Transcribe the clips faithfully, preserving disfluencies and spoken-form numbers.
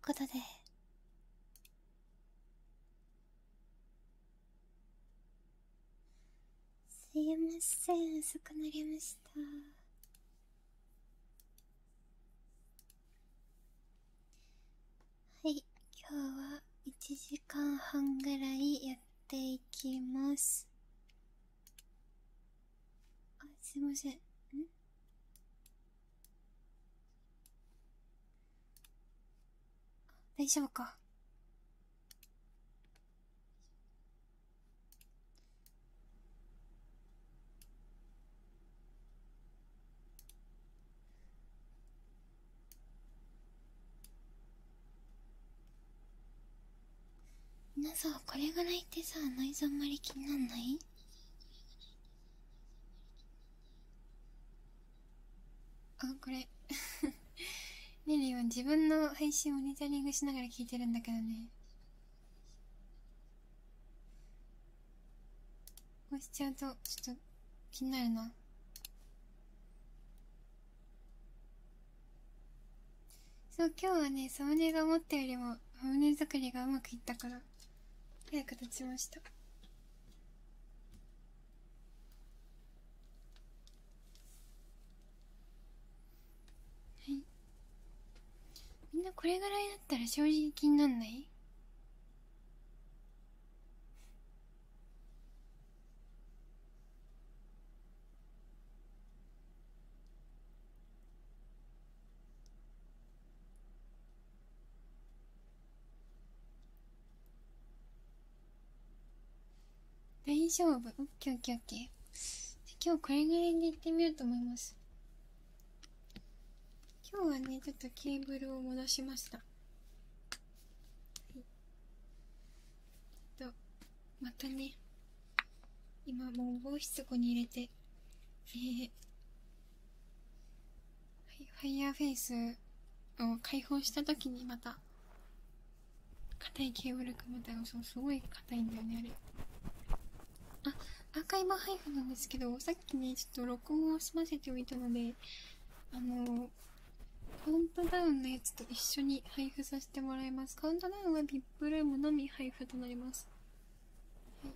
ことで、すいません、遅くなりました。はい、今日はいちじかんはんぐらいやっていきます。あ、すいません。ん大丈夫か。皆さん、これぐらいってさ、ノイズあんまり気になんない？あ、これねねは自分の配信をモニタリングしながら聞いてるんだけどね、こうしちゃうとちょっと気になるな。そう、今日はね、サムネが思ったよりもサムネ作りがうまくいったから早く立ちました。はい、みんなこれぐらいだったら正直気になんない？大丈夫。オッケーオッケーオッケー。今日これぐらいで行ってみようと思います。今日はね、ちょっとケーブルを戻しました。はい、とまたね、今もう防湿庫に入れて、えー、ファイヤーフェイスを開放した時にまた硬いケーブル組めたら、そう、すごい硬いんだよね、あれ。あ、アーカイブ配布なんですけど、さっきね、ちょっと録音を済ませておいたので、あのカウントダウンのやつと一緒に配布させてもらいます。カウントダウンは ブイアイピー ルームのみ配布となります。はい、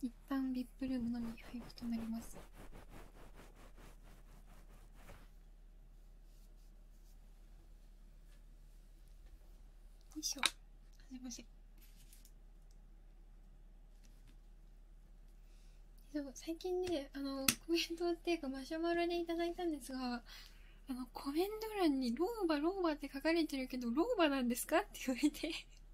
一旦 ブイアイピー ルームのみ配布となります。よいしょ。すいません。最近ね、あのコメントっていうかマシュマロでいただいたんですが、あのコメント欄に老婆老婆って書かれてるけど老婆なんですかって言われて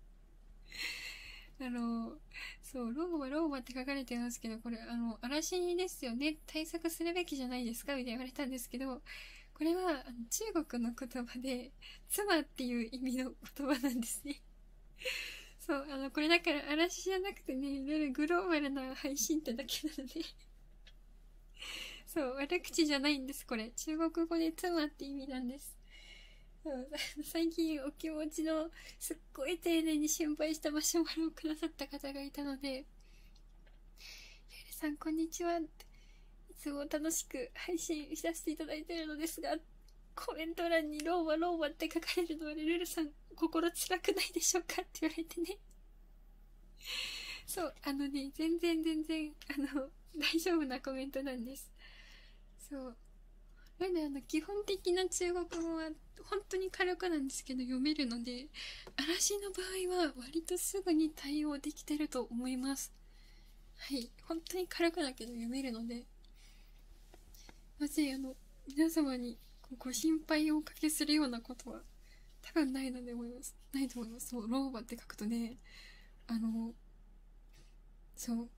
あのそう老婆老婆って書かれてますけど、これあの嵐ですよね、対策するべきじゃないですかみたいな言われたんですけど、これはあの中国の言葉で妻っていう意味の言葉なんですね。そう、あのこれだから嵐じゃなくてね、グローバルな配信ってだけなのでそう、悪口じゃないんです。これ中国語で妻って意味なんです。そう、最近お気持ちのすっごい丁寧に心配したマシュマロをくださった方がいたので、レイルさんこんにちは、いつも楽しく配信させていただいているのですが、コメント欄にローマローマって書かれるのはレルルさん心辛くないでしょうかって言われてね。そう、あのね、全然全然あの大丈夫なコメントなんです。そう、なんであの基本的な中国語は本当に軽くなんですけど読めるので、嵐の場合は割とすぐに対応できてると思います。はい、本当に軽くだけど読めるので、まずあの皆様にご心配をおかけするようなことは多分ないので思います。ないと思います。そう、老婆って書くとね、あのそう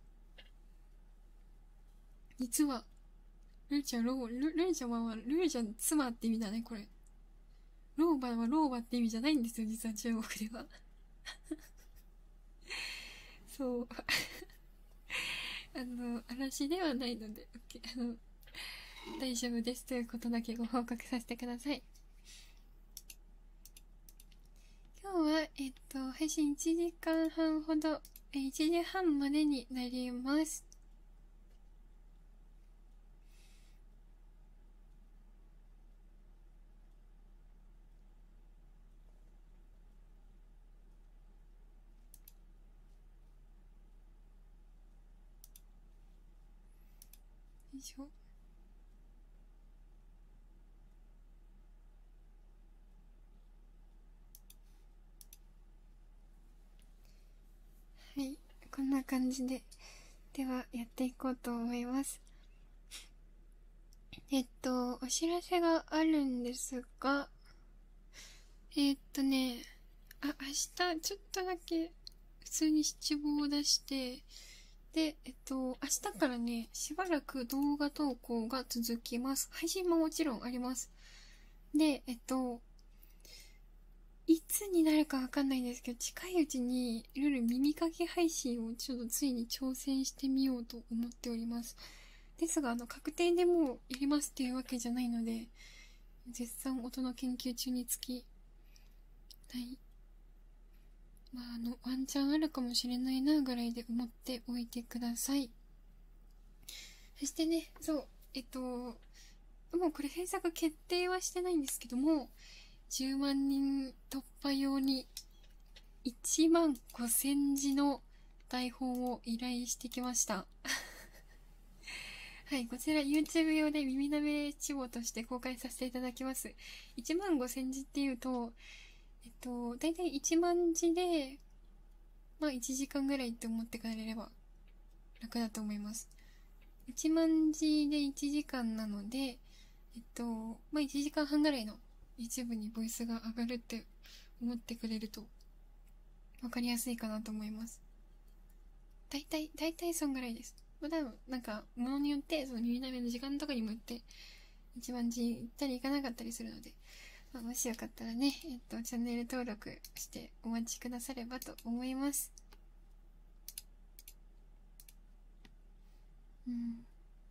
実はルーちゃんロールルーちゃんはルーちゃん妻って意味だね。これ老婆は老婆って意味じゃないんですよ、実は中国では。そうあの嵐ではないので、あの大丈夫ですということだけご報告させてください。今日はえっと配信いちじかんはんほど、いちじはんまでになります。 いしょ。はい、こんな感じで、ではやっていこうと思います。えっと、お知らせがあるんですが、えっとね、あ、明日ちょっとだけ普通に七五を出して、で、えっと、明日からね、しばらく動画投稿が続きます。配信ももちろんあります。で、えっと、いつになるかわかんないんですけど、近いうちにルール耳かけ配信をちょっとついに挑戦してみようと思っております。ですが、あの、確定でもうやりますっていうわけじゃないので、絶賛音の研究中につき、はい。まあ、あの、ワンチャンあるかもしれないなぐらいで思っておいてください。そしてね、そう、えっと、もうこれ制作決定はしてないんですけども、じゅうまんにん突破用にいちまんごせんじの台本を依頼してきました。はい、こちら YouTube 用で耳なめ地方として公開させていただきます。いちまんごせんじっていうと、えっと、だいたいいちまんじで、まあいちじかんぐらいって思ってくれれば楽だと思います。いちまんじでいちじかんなので、えっと、まあいちじかんはんぐらいの YouTube にボイスが上がるって思ってくれるとわかりやすいかなと思います。だいたい、だいたいそんぐらいです。まあ多分、なんか、ものによって、その耳なめの時間とかにもよって、一番字行ったり行かなかったりするので、まあ、もしよかったらね、えっと、チャンネル登録してお待ちくださればと思います。うん。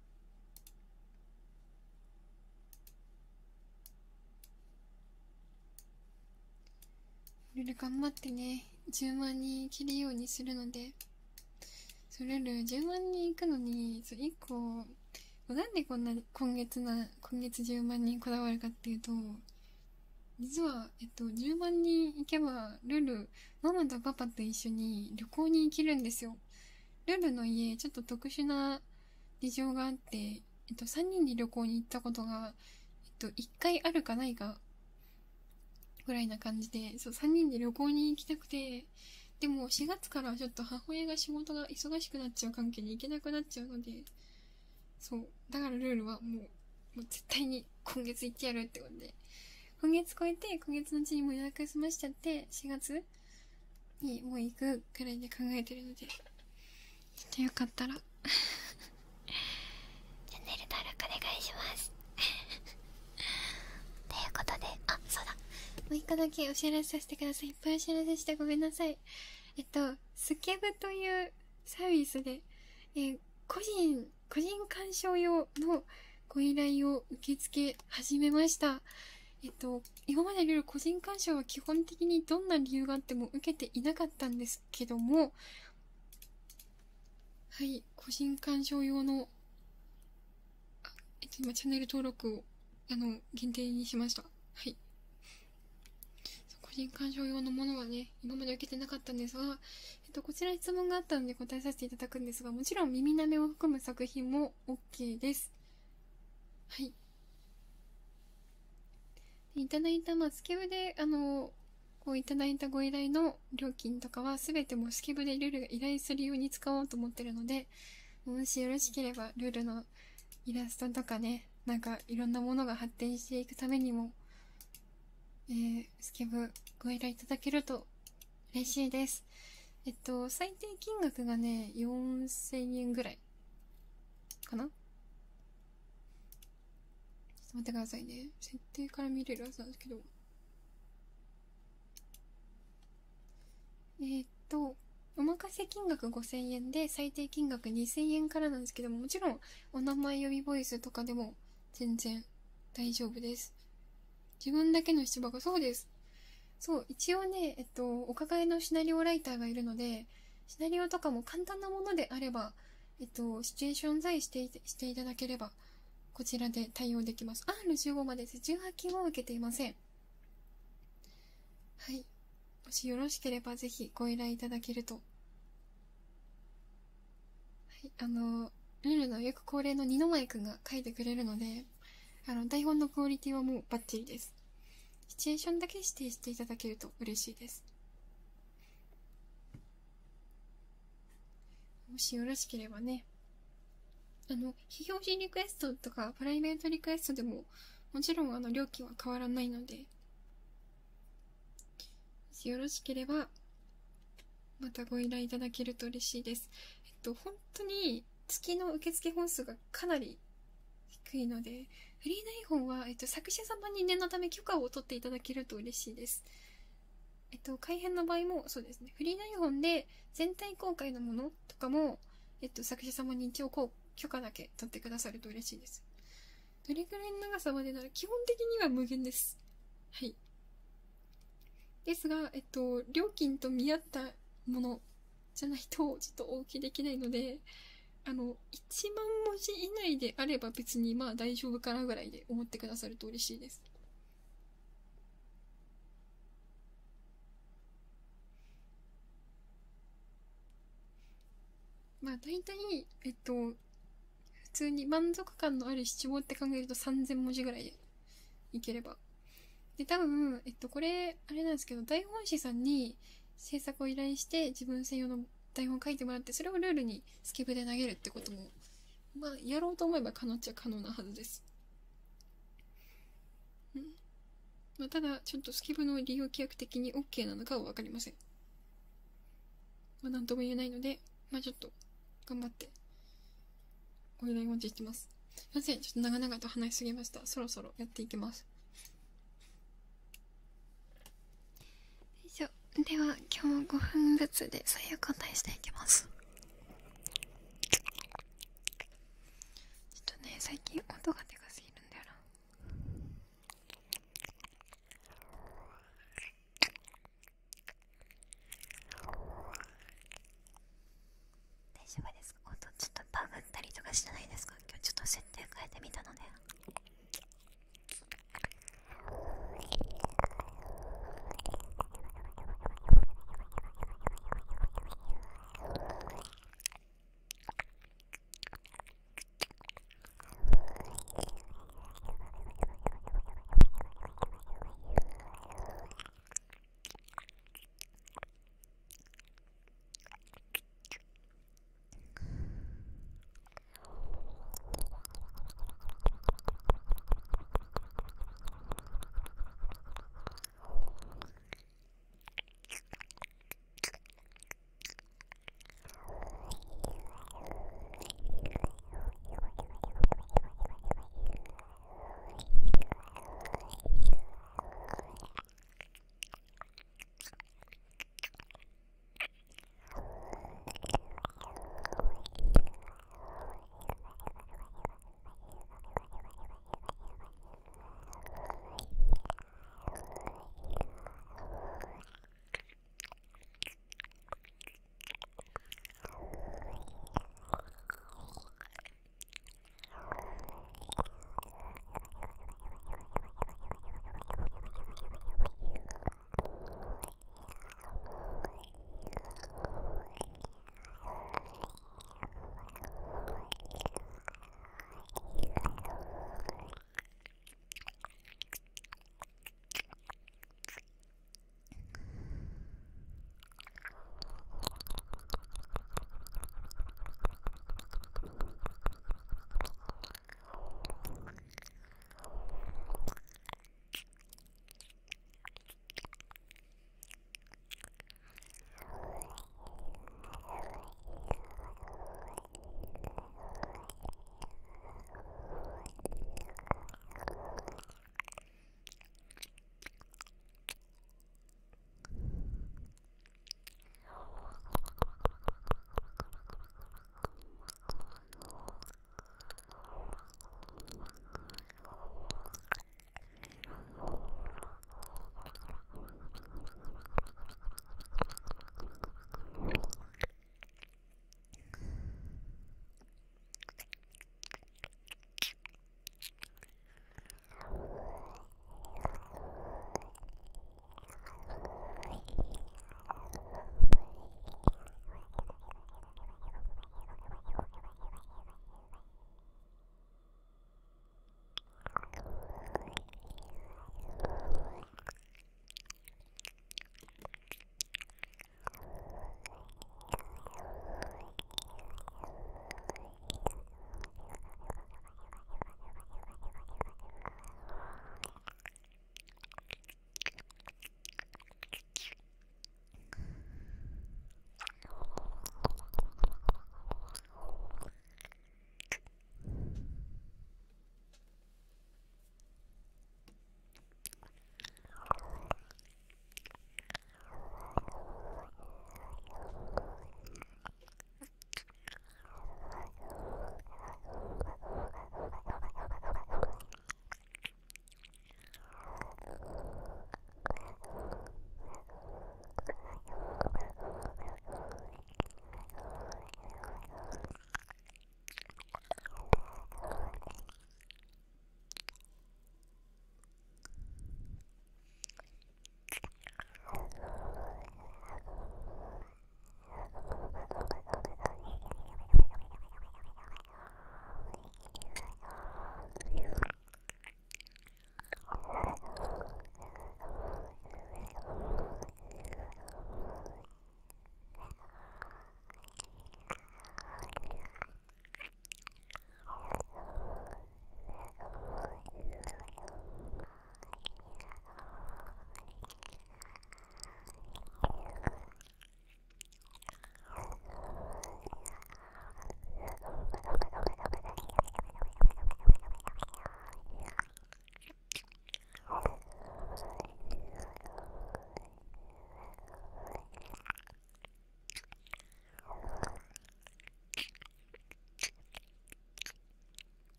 ルル頑張ってね、じゅうまんにん切るようにするので、それルルじゅうまんにん行くのに、そう、いっこ、なんでこんな今月な、今月じゅうまんにんこだわるかっていうと、実は、えっと、じゅうまんにん行けば、ルル、ママとパパと一緒に旅行に行けるんですよ。ルルの家、ちょっと特殊な事情があって、えっと、さんにんで旅行に行ったことが、えっと、いっかいあるかないか、ぐらいな感じで、そう、さんにんで旅行に行きたくて、でもしがつからちょっと母親が仕事が忙しくなっちゃう関係で行けなくなっちゃうので、そう、だからルールはもう、もう絶対に今月行ってやるってことで、今月超えて、今月のうちにも予約済ましちゃって、しがつにもう行くくらいで考えてるので、ちょっとよかったら、チャンネル登録お願いします。ということで、あ、そうだ。もう一個だけお知らせさせてください。いっぱいお知らせしてごめんなさい。えっと、スケブというサービスで、えー、個人、個人鑑賞用のご依頼を受け付け始めました。えっと、今までルール個人鑑賞は基本的にどんな理由があっても受けていなかったんですけども、はい、個人鑑賞用の、あ、えっと、今チャンネル登録を、あの、限定にしました。はい。個人鑑賞用のものはね、今まで受けてなかったんですが、えっと、こちら質問があったので答えさせていただくんですが、もちろん耳なめを含む作品も OK です。はい。いただいた、まあ、スケブで、あの、こういただいたご依頼の料金とかはすべてもうスケブでルールが依頼するように使おうと思ってるので、もしよろしければルールのイラストとかね、なんかいろんなものが発展していくためにも、えー、スケブご依頼いただけると嬉しいです。えっと、最低金額がね、よんせんえんぐらいかな。ちょっと待ってくださいね。設定から見れるはずなんですけど。えー、っと、お任せ金額ごせんえんで最低金額にせんえんからなんですけども、もちろんお名前呼びボイスとかでも全然大丈夫です。自分だけの出馬が、そうです。そう、一応ね、えっと、お抱えのシナリオライターがいるので、シナリオとかも簡単なものであれば、えっと、シチュエーションさえしていしていただければ、こちらで対応できます。アールじゅうご までです。じゅうはちきんは受けていません。はい。もしよろしければぜひご依頼いただけると。はい。あの、 ルールのよく恒例の二の舞くんが書いてくれるので、あの、台本のクオリティはもうバッチリです。シチュエーションだけ指定していただけると嬉しいです。もしよろしければね、あの、非表示リクエストとかプライベートリクエストでも、もちろんあの、料金は変わらないので、もしよろしければ、またご依頼いただけると嬉しいです。えっと、本当に月の受付本数がかなり低いので、フリー台本は、えっと、作者様に念のため許可を取っていただけると嬉しいです。えっと、改編の場合もそうですね。フリー台本で全体公開のものとかも、えっと、作者様に一応こう許可だけ取ってくださると嬉しいです。どれくらいの長さまでなら基本的には無限です。はい。ですが、えっと、料金と見合ったものじゃないとちょっとお受けできないので、あの、いちまん文字以内であれば別にまあ大丈夫かなぐらいで思ってくださると嬉しいです。まあ大体、えっと、普通に満足感のある七五って考えるとさんぜん文字ぐらいでいければ。で、多分、えっと、これ、あれなんですけど、台本師さんに制作を依頼して自分専用の台本書いてもらって、それをルールにスケブで投げるってことも、まあ、やろうと思えば可能っちゃ可能なはずです。うん。まあ、ただ、ちょっとスケブの利用規約的に OK なのかはわかりません。まあ、なんとも言えないので、まあ、ちょっと、頑張って、ご依頼お待ちしてます。すいません。ちょっと長々と話しすぎました。そろそろやっていきます。よいしょ。では、今日ごふんずつで最悪答えしていきます。ちょっとね、最近音がでかすぎるんだよな。大丈夫ですか？音ちょっとバグったりとかしてないですか？今日ちょっと設定変えてみたので。